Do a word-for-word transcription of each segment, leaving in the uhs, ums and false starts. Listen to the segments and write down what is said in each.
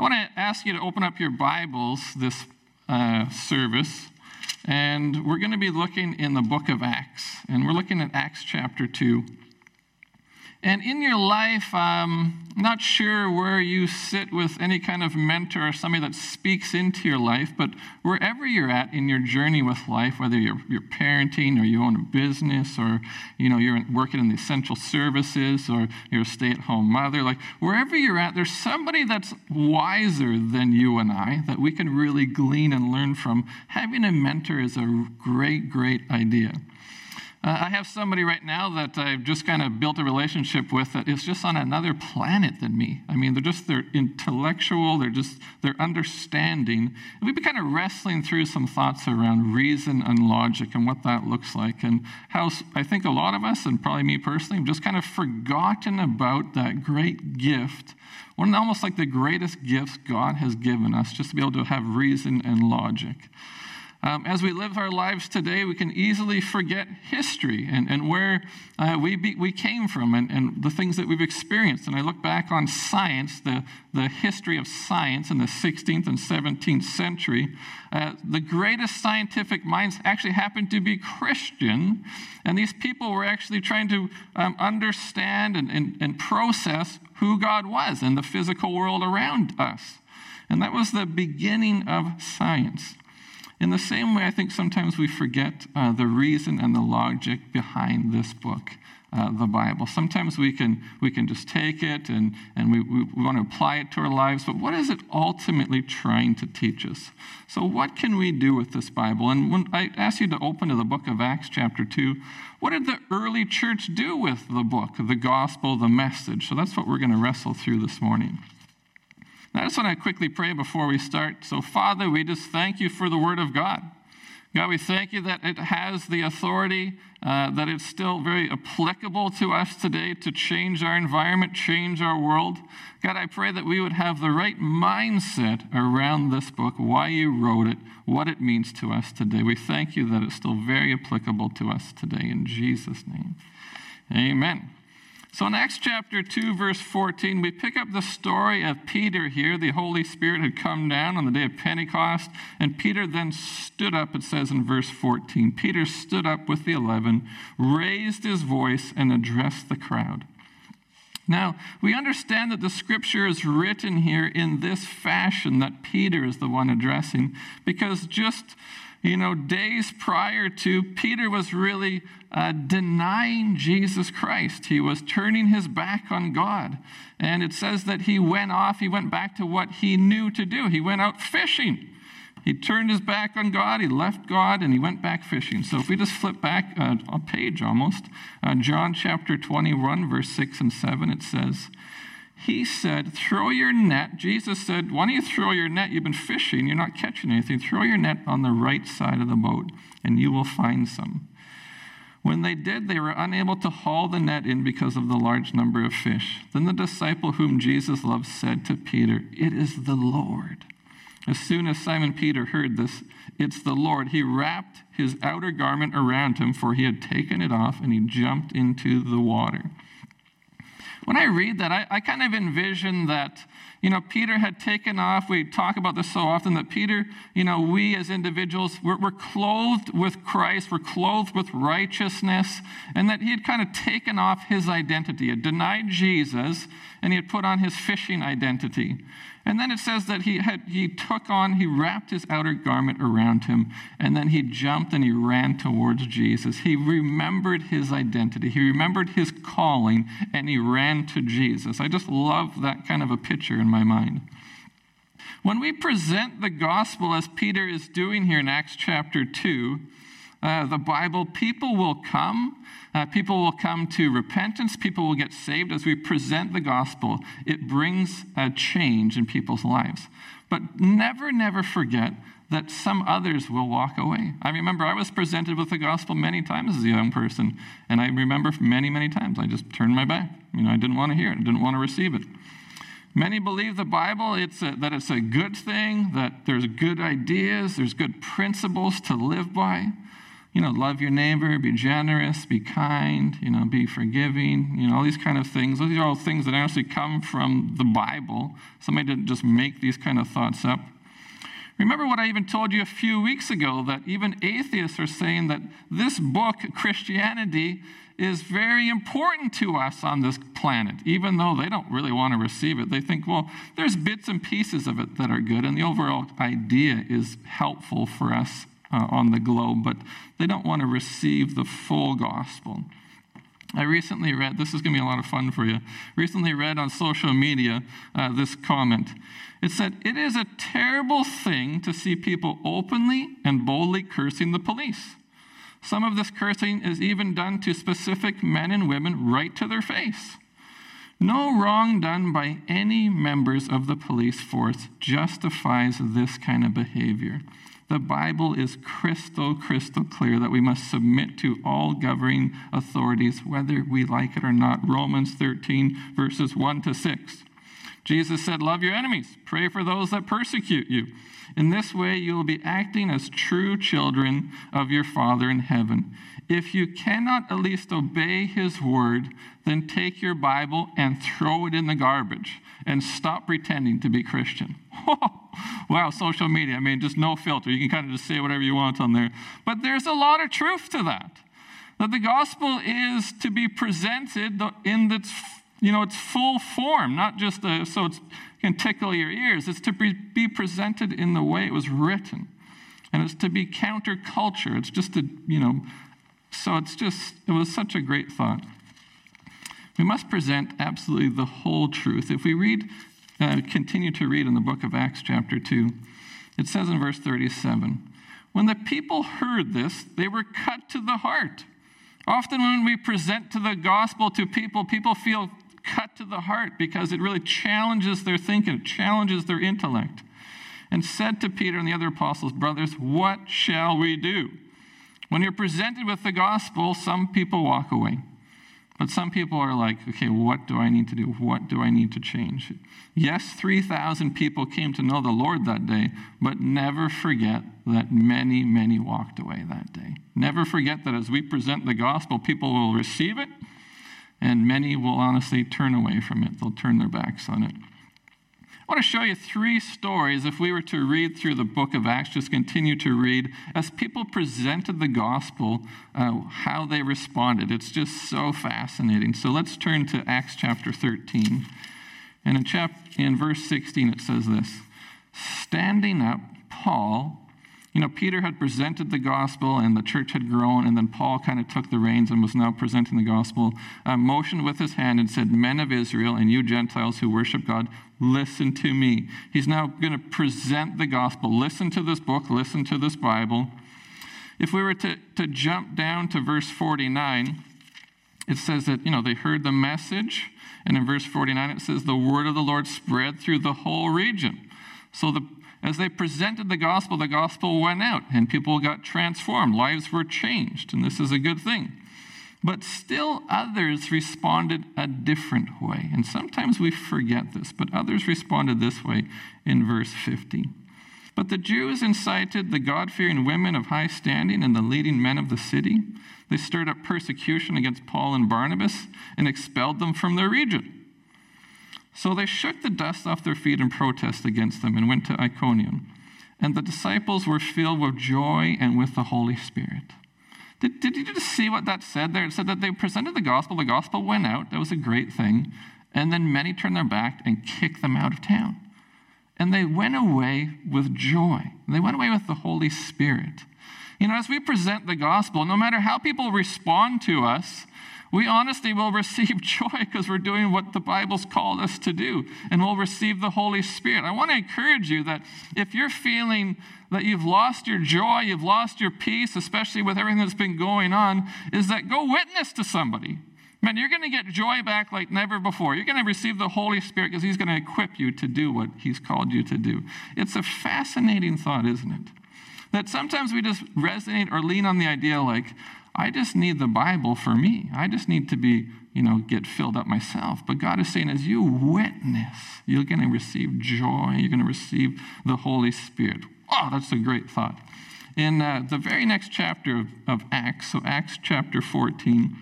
I want to ask you to open up your Bibles this uh, service, and we're going to be looking in the book of Acts, and we're looking at Acts chapter two. And in your life, um, I'm not sure where you sit with any kind of mentor or somebody that speaks into your life, but wherever you're at in your journey with life, whether you're, you're parenting or you own a business or you know you're working in the essential services or you're a stay-at-home mother, like wherever you're at, there's somebody that's wiser than you and I that we can really glean and learn from. Having a mentor is a great, great idea. Uh, I have somebody right now that I've just kind of built a relationship with that is just on another planet than me. I mean, they're just, they're intellectual, they're just, they're understanding. And we've been kind of wrestling through some thoughts around reason and logic and what that looks like and how I think a lot of us, and probably me personally, have just kind of forgotten about that great gift, one almost like the greatest gifts God has given us, just to be able to have reason and logic. Um, as we live our lives today, we can easily forget history and, and where uh, we be, we came from and, and the things that we've experienced. And I look back on science, the, the history of science in the sixteenth and seventeenth century. Uh, the greatest scientific minds actually happened to be Christian. And these people were actually trying to um, understand and, and, and process who God was and the physical world around us. And that was the beginning of science. In the same way, I think sometimes we forget uh, the reason and the logic behind this book, uh, the Bible. Sometimes we can we can just take it and, and we, we, we want to apply it to our lives, but what is it ultimately trying to teach us? So what can we do with this Bible? And when I ask you to open to the book of Acts chapter two, what did the early church do with the book, the gospel, the message? So that's what we're going to wrestle through this morning. I just want to quickly pray before we start. So, Father, we just thank you for the Word of God. God, we thank you that it has the authority, uh, that it's still very applicable to us today to change our environment, change our world. God, I pray that we would have the right mindset around this book, why you wrote it, what it means to us today. We thank you that it's still very applicable to us today. In Jesus' name, amen. So in Acts chapter two, verse fourteen, we pick up the story of Peter here. The Holy Spirit had come down on the day of Pentecost, and Peter then stood up, it says in verse fourteen. Peter stood up with the eleven, raised his voice, and addressed the crowd. Now, we understand that the scripture is written here in this fashion, that Peter is the one addressing, because just You know, days prior to, Peter was really uh, denying Jesus Christ. He was turning his back on God. And it says that he went off, he went back to what he knew to do. He went out fishing. He turned his back on God, he left God, and he went back fishing. So if we just flip back uh, a page almost, uh, John chapter twenty-one, verse six and seven, it says, he said, throw your net. Jesus said, why don't you throw your net? You've been fishing. You're not catching anything. Throw your net on the right side of the boat, and you will find some. When they did, they were unable to haul the net in because of the large number of fish. Then the disciple whom Jesus loved said to Peter, it is the Lord. As soon as Simon Peter heard this, it's the Lord, he wrapped his outer garment around him, for he had taken it off, and he jumped into the water. When I read that, I, I kind of envision that, you know, Peter had taken off. We talk about this so often that Peter, you know, we as individuals, we're, we're clothed with Christ, we're clothed with righteousness, and that he had kind of taken off his identity. He had denied Jesus, and he had put on his fishing identity. And then it says that he had he took on, he wrapped his outer garment around him, and then he jumped and he ran towards Jesus. He remembered his identity. He remembered his calling, and he ran to Jesus. I just love that kind of a picture in my mind. When we present the gospel as Peter is doing here in Acts chapter two, uh, the Bible, people will come. Uh, people will come to repentance. People will get saved as we present the gospel. It brings a change in people's lives. But never, never forget that some others will walk away. I remember I was presented with the gospel many times as a young person, and I remember many, many times I just turned my back. You know, I didn't want to hear it. I didn't want to receive it. Many believe the Bible, it's a, that it's a good thing, that there's good ideas, there's good principles to live by. you know, love your neighbor, be generous, be kind, you know, be forgiving, you know, all these kind of things. Those are all things that actually come from the Bible. Somebody didn't just make these kind of thoughts up. Remember what I even told you a few weeks ago, that even atheists are saying that this book, Christianity, is very important to us on this planet, even though they don't really want to receive it. They think, well, there's bits and pieces of it that are good, and the overall idea is helpful for us uh, on the globe, but they don't want to receive the full gospel. I recently read, this is going to be a lot of fun for you, recently read on social media uh, this comment. It said, "It is a terrible thing to see people openly and boldly cursing the police. Some of this cursing is even done to specific men and women right to their face. No wrong done by any members of the police force justifies this kind of behavior. The Bible is crystal, crystal clear that we must submit to all governing authorities, whether we like it or not." Romans thirteen, verses one to six. Jesus said, "Love your enemies, pray for those that persecute you. In this way, you will be acting as true children of your Father in heaven. If you cannot at least obey his word, then take your Bible and throw it in the garbage and stop pretending to be Christian." Wow, social media, I mean, just no filter. You can kind of just say whatever you want on there. But there's a lot of truth to that. That the gospel is to be presented in its You know, it's full form, not just a, so it can tickle your ears. It's to be, be presented in the way it was written. And it's to be counterculture. It's just to, you know, so it's just, it was such a great thought. We must present absolutely the whole truth. If we read, uh, continue to read in the book of Acts chapter two, it says in verse thirty-seven, "When the people heard this, they were cut to the heart." Often when we present to the gospel to people, people feel cut to the heart because it really challenges their thinking, it challenges their intellect. And said to Peter and the other apostles, "Brothers, what shall we do?" When you're presented with the gospel, some people walk away. But some people are like, okay, what do I need to do? What do I need to change? Yes, three thousand people came to know the Lord that day, but never forget that many, many walked away that day. Never forget that as we present the gospel, people will receive it, and many will honestly turn away from it. They'll turn their backs on it. I want to show you three stories, if we were to read through the book of Acts, just continue to read, as people presented the gospel, uh, how they responded. It's just so fascinating. So let's turn to Acts chapter thirteen. And in, chap- in verse sixteen, it says this, "Standing up, Paul," you know, Peter had presented the gospel and the church had grown, and then Paul kind of took the reins and was now presenting the gospel, uh, motioned with his hand and said, "Men of Israel and you Gentiles who worship God, listen to me." He's now going to present the gospel. Listen to this book, listen to this Bible. If we were to, to jump down to verse forty-nine, it says that, you know, they heard the message, and in verse forty-nine it says, "The word of the Lord spread through the whole region." So the As they presented the gospel, the gospel went out and people got transformed. Lives were changed, and this is a good thing. But still others responded a different way. And sometimes we forget this, but others responded this way in verse fifty. "But the Jews incited the God-fearing women of high standing and the leading men of the city. They stirred up persecution against Paul and Barnabas and expelled them from their region. So they shook the dust off their feet in protest against them and went to Iconium. And the disciples were filled with joy and with the Holy Spirit." Did, did you just see what that said there? It said that they presented the gospel, the gospel went out, that was a great thing, and then many turned their back and kicked them out of town. And they went away with joy. They went away with the Holy Spirit. You know, as we present the gospel, no matter how people respond to us, we honestly will receive joy because we're doing what the Bible's called us to do, and we'll receive the Holy Spirit. I want to encourage you that if you're feeling that you've lost your joy, you've lost your peace, especially with everything that's been going on, is that go witness to somebody. Man, you're going to get joy back like never before. You're going to receive the Holy Spirit because he's going to equip you to do what he's called you to do. It's a fascinating thought, isn't it? That sometimes we just resonate or lean on the idea like, I just need the Bible for me. I just need to be, you know, get filled up myself. But God is saying, as you witness, you're going to receive joy. You're going to receive the Holy Spirit. Oh, that's a great thought. In uh, the very next chapter of, of Acts, so Acts chapter fourteen,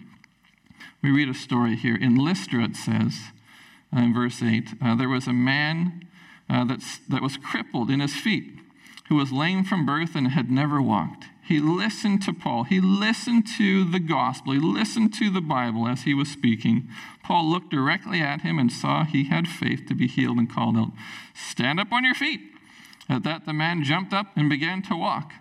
we read a story here. In Lystra, it says, uh, in verse eight, uh, there was a man uh, that's, that was crippled in his feet, who was lame from birth and had never walked. He listened to Paul. He listened to the gospel. He listened to the Bible as he was speaking. Paul looked directly at him and saw he had faith to be healed and called out, "Stand up on your feet." At that, the man jumped up and began to walk.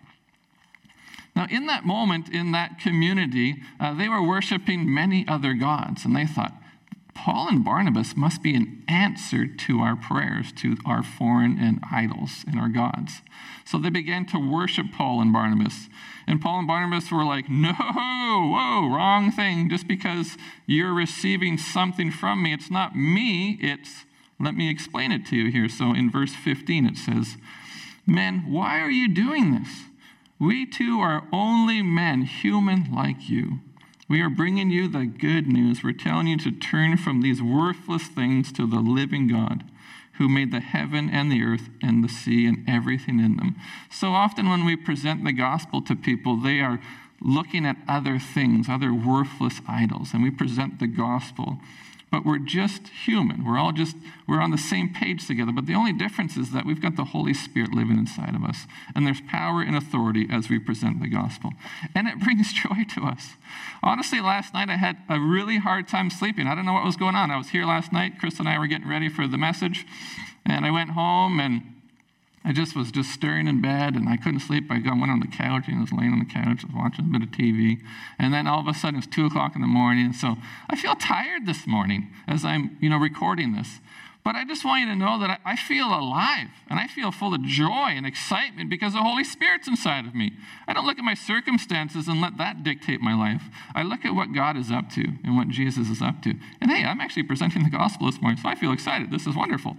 Now, in that moment, in that community, uh, they were worshiping many other gods, and they thought, Paul and Barnabas must be an answer to our prayers, to our foreign and idols and our gods. So they began to worship Paul and Barnabas. And Paul and Barnabas were like, no, whoa, wrong thing. Just because you're receiving something from me, it's not me, it's, let me explain it to you here. So in verse fifteen, it says, "Men, why are you doing this? We too are only men, human like you. We are bringing you the good news. We're telling you to turn from these worthless things to the living God, who made the heaven and the earth and the sea and everything in them." So often when we present the gospel to people, they are looking at other things, other worthless idols, and we present the gospel. But we're just human. We're all just, we're on the same page together. But the only difference is that we've got the Holy Spirit living inside of us. And there's power and authority as we present the gospel. And it brings joy to us. Honestly, last night I had a really hard time sleeping. I don't know what was going on. I was here last night. Chris and I were getting ready for the message. And I went home and I just was just stirring in bed, and I couldn't sleep. I went on the couch, and I was laying on the couch, I was watching a bit of T V. And then all of a sudden, it's two o'clock in the morning. So I feel tired this morning as I'm, you know, recording this. But I just want you to know that I, I feel alive, and I feel full of joy and excitement because the Holy Spirit's inside of me. I don't look at my circumstances and let that dictate my life. I look at what God is up to and what Jesus is up to. And hey, I'm actually presenting the gospel this morning, so I feel excited. This is wonderful.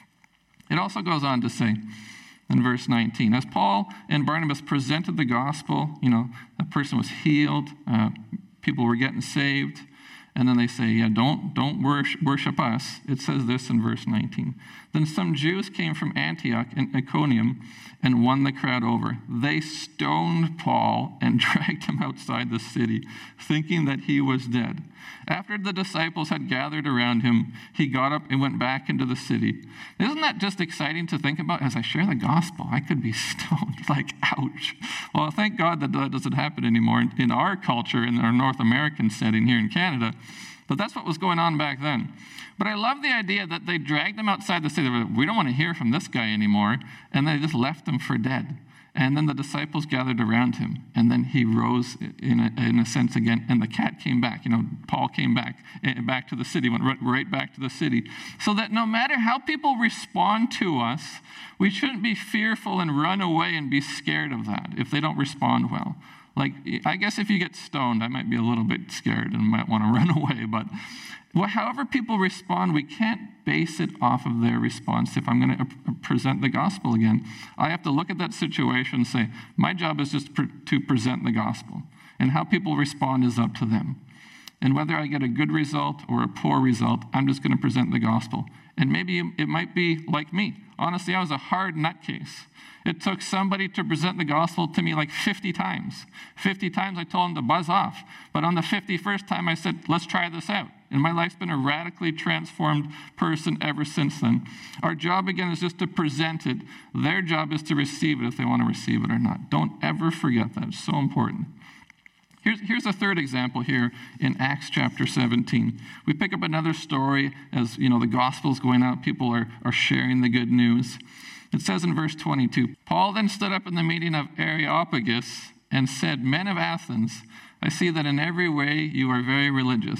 It also goes on to say in verse nineteen, as Paul and Barnabas presented the gospel, you know, a person was healed, uh, people were getting saved, and then they say, yeah, don't, don't worship, worship us. It says this in verse nineteen. Then some Jews came from Antioch and Iconium and won the crowd over. They stoned Paul and dragged him outside the city, thinking that he was dead. After the disciples had gathered around him, he got up and went back into the city. Isn't that just exciting to think about? As I share the gospel, I could be stoned. Like, ouch. Well, thank God that that doesn't happen anymore in our culture, in our North American setting here in Canada. But that's what was going on back then. But I love the idea that they dragged him outside the city. We don't want to hear from this guy anymore. And they just left him for dead. And then the disciples gathered around him. And then he rose in a, in a sense again. And the cat came back. You know, Paul came back, back to the city, went right, right back to the city. So that no matter how people respond to us, we shouldn't be fearful and run away and be scared of that if they don't respond well. Like, I guess if you get stoned, I might be a little bit scared and might want to run away. But well, however people respond, we can't base it off of their response. If I'm going to present the gospel again, I have to look at that situation and say, my job is just to present the gospel. And how people respond is up to them. And whether I get a good result or a poor result, I'm just going to present the gospel. And maybe it might be like me. Honestly, I was a hard nutcase. It took somebody to present the gospel to me like fifty times. fifty times I told them to buzz off. But on the fifty-first time I said, let's try this out. And my life's been a radically transformed person ever since then. Our job, again, is just to present it. Their job is to receive it if they want to receive it or not. Don't ever forget that. It's so important. Here's, here's a third example here in Acts chapter seventeen. We pick up another story as, you know, the gospel's going out. People are, are sharing the good news. It says in verse twenty-two, Paul then stood up in the meeting of Areopagus and said, "Men of Athens, I see that in every way you are very religious."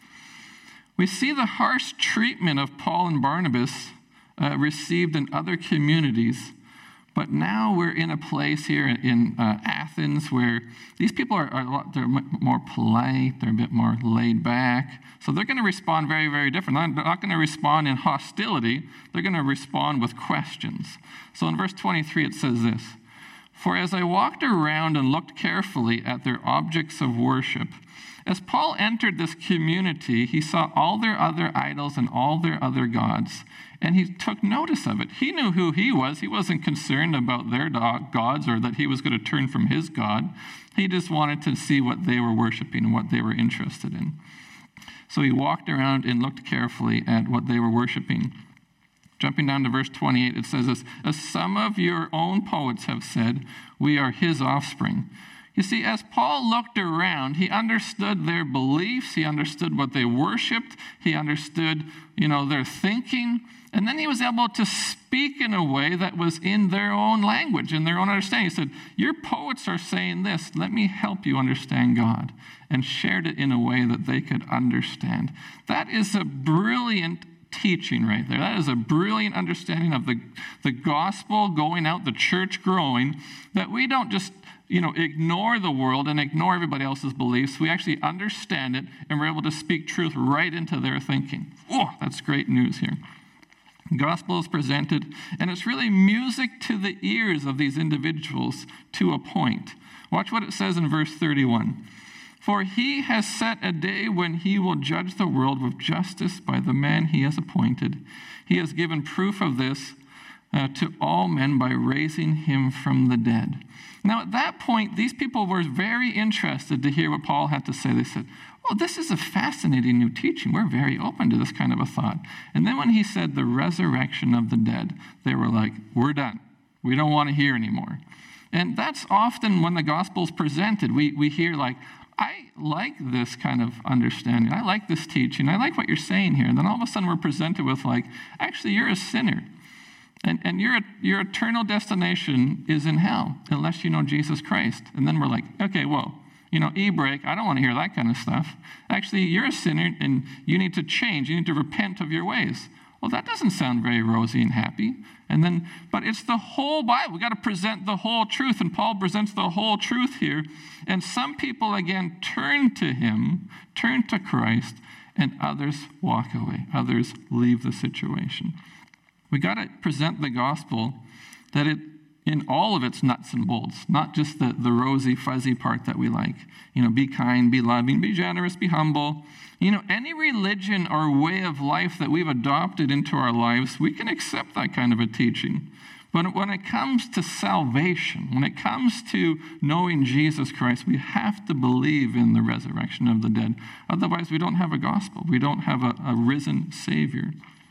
We see the harsh treatment of Paul and Barnabas uh, received in other communities, but now we're in a place here in uh, Athens where these people are, are a lot, they're more polite, they're a bit more laid back, so they're going to respond very, very different. They're not going to respond in hostility, they're going to respond with questions. So in verse twenty-three it says this, For as I walked around and looked carefully at their objects of worship, as Paul entered this community, he saw all their other idols and all their other gods, and he took notice of it. He knew who he was. He wasn't concerned about their gods or that he was going to turn from his God. He just wanted to see what they were worshiping and what they were interested in. So he walked around and looked carefully at what they were worshiping. Jumping down to verse twenty-eight, it says this, as some of your own poets have said, we are his offspring. You see, as Paul looked around, he understood their beliefs, he understood what they worshiped, he understood, you know, their thinking, and then he was able to speak in a way that was in their own language, in their own understanding. He said, your poets are saying this, let me help you understand God, and shared it in a way that they could understand. That is a brilliant teaching right there. That is a brilliant understanding of the, the gospel going out, the church growing, that we don't just you know, ignore the world and ignore everybody else's beliefs. We actually understand it, and we're able to speak truth right into their thinking. Oh, that's great news here. The gospel is presented, and it's really music to the ears of these individuals to a point. Watch what it says in verse thirty-one. For he has set a day when he will judge the world with justice by the man he has appointed. He has given proof of this uh, to all men by raising him from the dead. Now, at that point, these people were very interested to hear what Paul had to say. They said, well, this is a fascinating new teaching. We're very open to this kind of a thought. And then when he said the resurrection of the dead, they were like, we're done. We don't want to hear anymore. And that's often when the gospel is presented. We, we hear like, I like this kind of understanding. I like this teaching. I like what you're saying here. And then all of a sudden we're presented with like, actually, you're a sinner. And, and your, your eternal destination is in hell unless you know Jesus Christ. And then we're like, okay, well, you know, e-break, I don't want to hear that kind of stuff. Actually, you're a sinner and you need to change. You need to repent of your ways. Well, that doesn't sound very rosy and happy. And then, but it's the whole Bible. We've got to present the whole truth. And Paul presents the whole truth here. And some people, again, turn to him, turn to Christ, and others walk away. Others leave the situation. We got to present the gospel that it, in all of its nuts and bolts, not just the, the rosy, fuzzy part that we like. You know, be kind, be loving, be generous, be humble. You know, any religion or way of life that we've adopted into our lives, we can accept that kind of a teaching. But when it comes to salvation, when it comes to knowing Jesus Christ, we have to believe in the resurrection of the dead. Otherwise, we don't have a gospel. We don't have a, a risen Savior.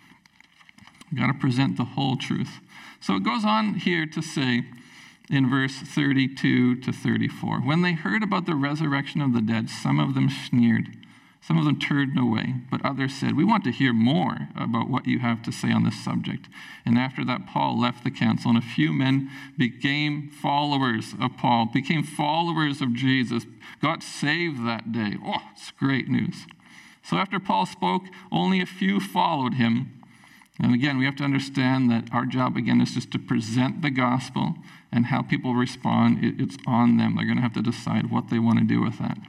We've got to present the whole truth. So it goes on here to say in verse thirty-two to thirty-four, when they heard about the resurrection of the dead, some of them sneered. Some of them turned away, but others said, we want to hear more about what you have to say on this subject. And after that, Paul left the council, and a few men became followers of Paul, became followers of Jesus, got saved that day. Oh, it's great news. So after Paul spoke, only a few followed him. And again, we have to understand that our job, again, is just to present the gospel, and how people respond, it's on them. They're going to have to decide what they want to do with that.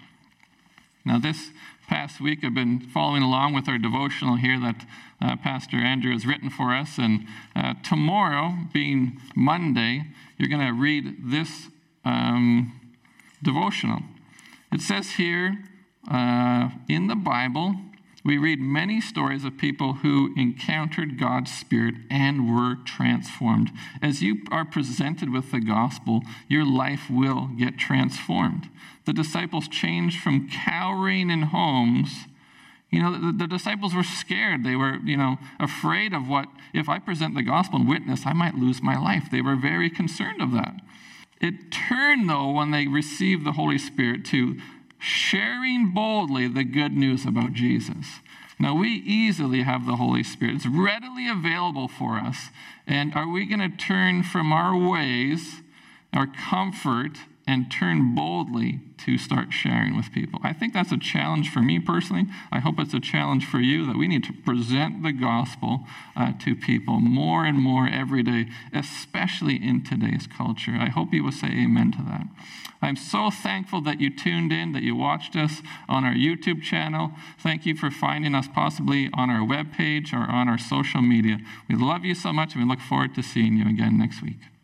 Now, this past week, I've been following along with our devotional here that uh, Pastor Andrew has written for us. And uh, tomorrow, being Monday, you're going to read this um, devotional. It says here uh, in the Bible, we read many stories of people who encountered God's Spirit and were transformed. As you are presented with the gospel, your life will get transformed. The disciples changed from cowering in homes. You know, the, the disciples were scared. They were, you know, afraid of what, if I present the gospel and witness, I might lose my life. They were very concerned of that. It turned, though, when they received the Holy Spirit, to sharing boldly the good news about Jesus. Now, we easily have the Holy Spirit. It's readily available for us. And are we going to turn from our ways, our comfort, and turn boldly to start sharing with people? I think that's a challenge for me personally. I hope it's a challenge for you, that we need to present the gospel uh, to people more and more every day, especially in today's culture. I hope you will say amen to that. I'm so thankful that you tuned in, that you watched us on our YouTube channel. Thank you for finding us possibly on our webpage or on our social media. We love you so much, and we look forward to seeing you again next week.